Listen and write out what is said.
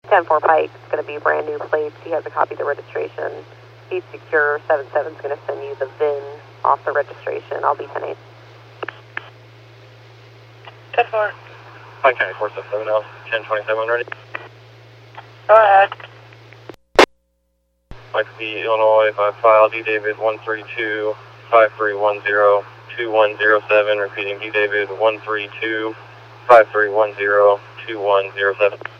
10-4 Pike. It's going to be brand new plates. He has a copy of the registration. He's secure. 77 is going to send you the VIN off the registration. I'll be 10-8. 10-4. Pike County 477 now. 1027 ready. Go ahead. Mike V, Illinois, 5 file, D David 132 5310 2107. Repeating, D David 132 5310 2107.